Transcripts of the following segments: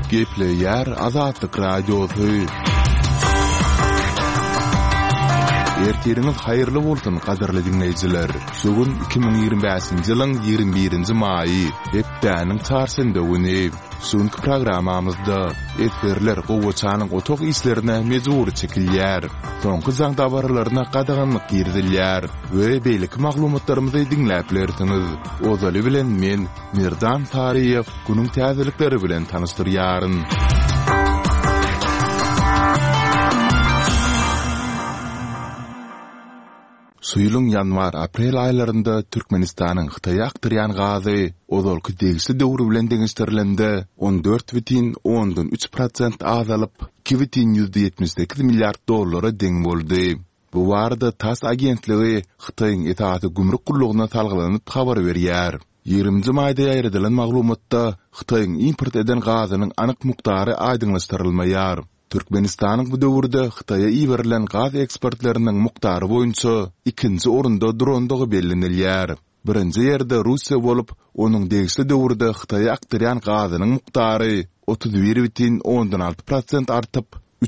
Gepleyer Azatlyk Radiosu. Ertiriniz hayırlı bolsun qadarly dinleyijiler. Şogun 2025-nji ýylyň 21-nji maýy, hepdäniň çarşynda güni. Şonky programmamyzda etberler gowaçanyň otok işlerine mejbur çekilýär. Soňky zaň dabarlaryna qadaganyk girdilýär we beýlik maglumatlarymyzy dinläplersiňiz. Ozaly bilen men Mirdan Tariýew günüň täzelikleri bilen tanystyryaryn. Suýlyň ýanwar-aprel aýlarynda Türkmenistanyň Hytaýa akdyrýan gazy ozalky degişli döwür bilen deňişdirilende 14,3% azalyp 2,78 milliard dollara deň boldy. Bu barada TASS agentligi Hytaýyň etaty gümrük gullugyna salgylanyp habar berýär. 20-nji maýda ýaýradylan maglumatda Hytaýyň import eden gazynyň anyk mukdary aýdyňlaşdyrylmaýar. Türkmenistanyň bu döwürde Hytaýa iýerilen gaz eksportlarynyň mukdary boýunça 2-nji orunda durandygy bellenilýär. 1-nji ýerde Russiýa bolup, onuň degişli döwürde Hytaýa akdyrýan gazynyň mukdary 31,6% artyp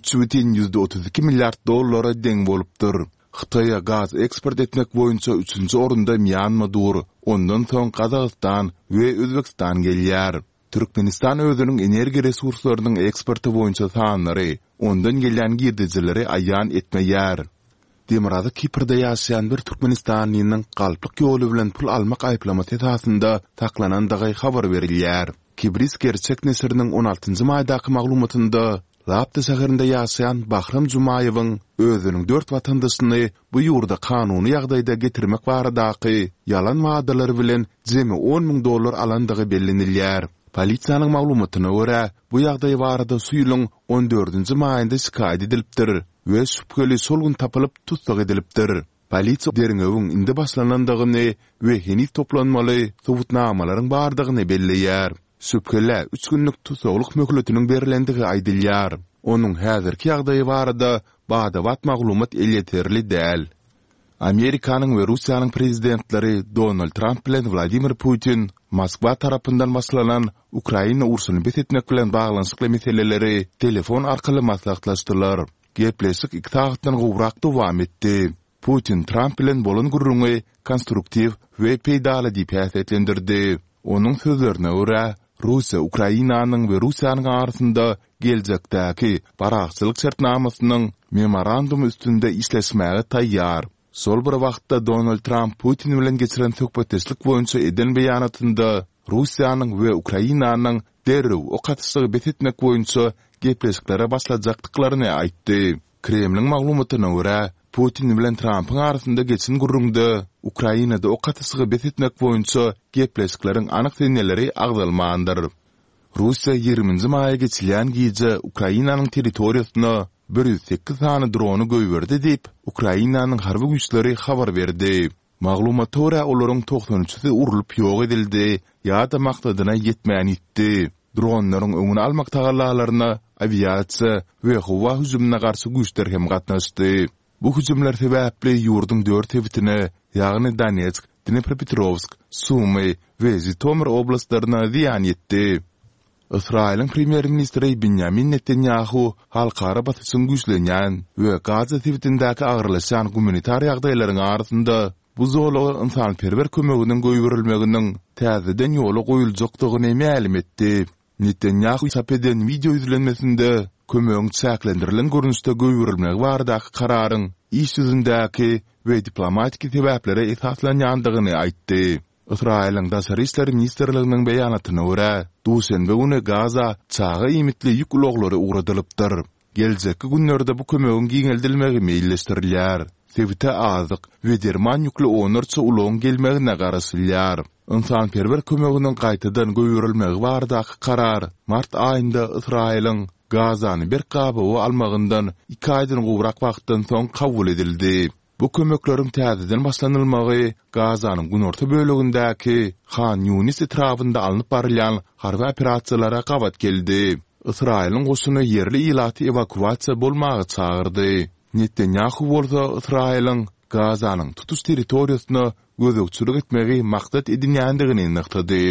3,32 milliard dollara deň bolupdyr. Hytaýa gaz eksport etmek boýunça 3-nji orunda Myanma dur, ondan soň Kazakystan we Özbekistan gelýär. Türkmenistan özüniň energi resurslarynyň eksporty boýunça sanlary, ondan gelýän girdijileri aýan etmeýär. Demirada Kiprda ýaşaýan bir Türkmenistanyň galplyk ýoly bilen pul almak aýplamasy esasynda saklanandygy habar berilýär. Kibris gerçek nesiriniň 16-njy maýdaky maglumatynda Lapta şäherinde ýaşaýan Bahram Jumaýewiň özüniň 4 watandaşyny bu ýurda kanuny ýagdaýda getirmek baradaky ýalan wadalar bilen jemi $10,000 alandygy bellenilýär. Polisiýanyň maglumatyna görä, bu ýagdaý barada suýlyň 14-nji maýynda şikaýet edilipdir we şüpheli solgun tapylyp tutsak edilipdir. Polisiýa deriňewiň indi başlanandygyny we heni toplanmaly subutnamalaryň bardygyny belleýär. Şüpheli 3 günlük tutsaklyk möhletiniň berilendigi aýdylýar. Onuň häzirki ýagdaýy barada bada wat maglumat elýeterli däl. Amerikanyň we Russiýanyň prezidentleri Donald Trump bilen Vladimir Putin Moskwa tarapyndan başlanan Ukraina urşuny betitmek bilen baglanyşykly meseleleri telefon arkaly maslahatlaşdylar. Gepleşik 2 saatdan gowrak dowam etdi. Putin Trump bilen bolan gurrungy konstruktiv we peýdaly diýip häsiýetlendirdi. Onuň sözlerine görä, Russiýa Ukrainanyň we Russiýanyň arasynda geljekdäki baraqçylyk şertnamasynyň memorandumy üstünde işleşmäge taýýar. Sol bir wagtda Donald Trump Putin bilen geçiren söhbetleşik boýunça eden beýanatynda Russiýanyň we Ukrainanyň derrew okatyşygy betitmek boýunça gepleşiklere başlajakdyklaryny aýtdy. Kremliň maglumatyna görä, Putin bilen Trumpyň arasynda geçen gurrunda Ukrainada okatyşygy betitmek boýunça gepleşikleriň anyk seneleri agdalmandyr. Russiýa 20-nji maýa geçilýän gije Ukrainanyň territoriýasyna 108 sany drony göýberdi diýip Ukrainanyň harby güýçleri habar berdi. Maglumata görä olaryň 93-si urulyp ýok edildi ýa-da maksadyna ýetmän itdi. Dronlaryň öňüni almak tagallalaryna aviasiýa we howa hüjümine garşy güýçler hem gatnaşdy. Bu hüjümler sebäpli ýurduň 4 hewitine, ýagny Donetsk, Dnepropetrovsk, Sumy we Zhytomyr oblastlaryna ziýan ýetdi. Israýlyň premier ministri Benjamin Netanyahu halkara batyşyň güýçlenýän we Gaza hewitindäki agyrlaşan humanitar ýagdaýlaryň arasynda bu zolagy insanperwer kömeginiň göýberilmeginiň täzeden ýoly goýuljakdygyny ma'lum etdi. Netanyahu sapeden video izlenmesinde kömegiň çäklendirilen görnüşde göýberilmegi baradaky kararyň iş ýüzündäki we diplomatik sebäplere esaslanýandygyny aýtdy. Israýlyň daşary işler ministrliginiň beýanatyna görä, duşenbe güni Gaza çağa imitli ýük uloglary ugradylypdyr. Geljekki günlerde bu kömegiň giňeldilmegi meýilleşdirilýär. Sebite azyk we derman ýükli onurça uloň gelmegine garaşylýar. İnsanperwer kömeginiň gaýtadan göýberilmegi baradaky karar mart aýynda Israýlyň Gazany bir gabawy almagyndan 2 aýdan gowrak wagtdan soň kabul edildi. Bu kömekleriň täzeden başlanylmagy Gazanyň günorta bölegindäki Khan Yunis etrafynda alınıp barylan harby operasiýalara gabat geldi. Israýlyň goşuny yerli ilaty evakuasiýa bolmagy çağırdy. Netanyahu bolsa Israýlyň Gazanyň tutuş territoriýasyna gözükçülük etmegi maksat edilýändigini nyktady.